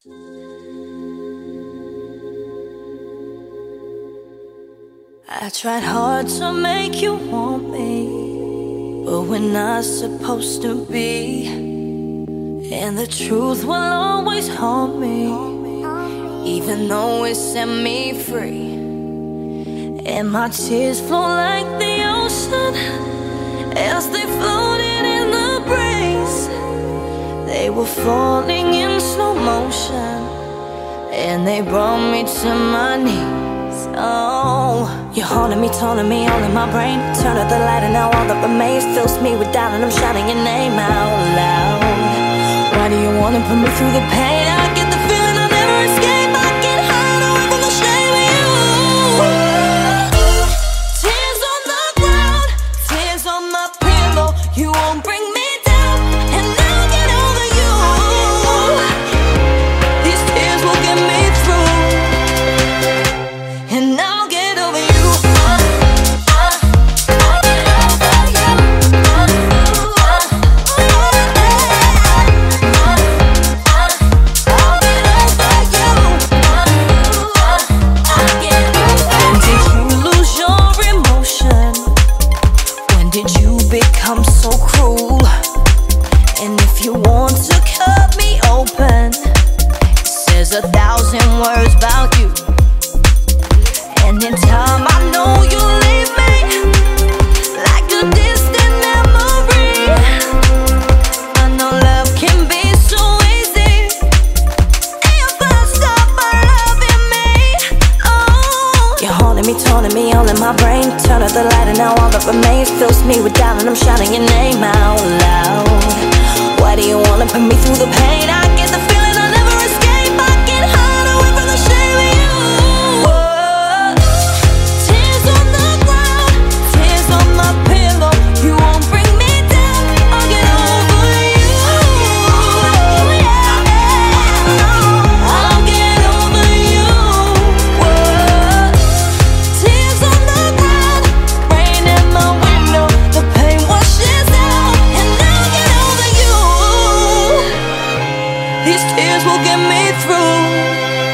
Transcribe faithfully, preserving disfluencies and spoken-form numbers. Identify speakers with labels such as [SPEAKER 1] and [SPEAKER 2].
[SPEAKER 1] I tried hard to make you want me, but we're not supposed to be. And the truth will always haunt me, even though it set me free. And my tears flow like the ocean as they floated in the breeze. They were falling in slow motion, and they brought me to my knees. Oh, you're haunting me, taunting me, all in my brain. Turn out the light and now all that remains fills me with doubt, and I'm shouting your name out loud. Why do you wanna put me through the pain? I get the feeling I'll never escape. I can hide away from the shame of you. Tears on the ground, tears on my pillow. You won't bring me down, and I'll get over you. These tears will get me through, and I'll get over you. Become so cruel, and if you want to cut me open, it says a thousand words about you. And in time I know you'll leave me like a distant memory. I know love can be so easy if I stop by loving me. Oh, you're haunting me, taunting me, all in my brain. Turn out the light and now all that remains fills me with doubt, and I'm shouting your name out loud. Why do you wanna put me through the pain? I get the feeling I'll never escape. I can hide away from the shame of you. Whoa. Tears on the ground, tears on my pillow. You won't bring me down, I'll get over you. I'll get over you. Whoa. Tears on the ground, rain in my window. The pain washes out, and I'll get over you. These tears will get me through.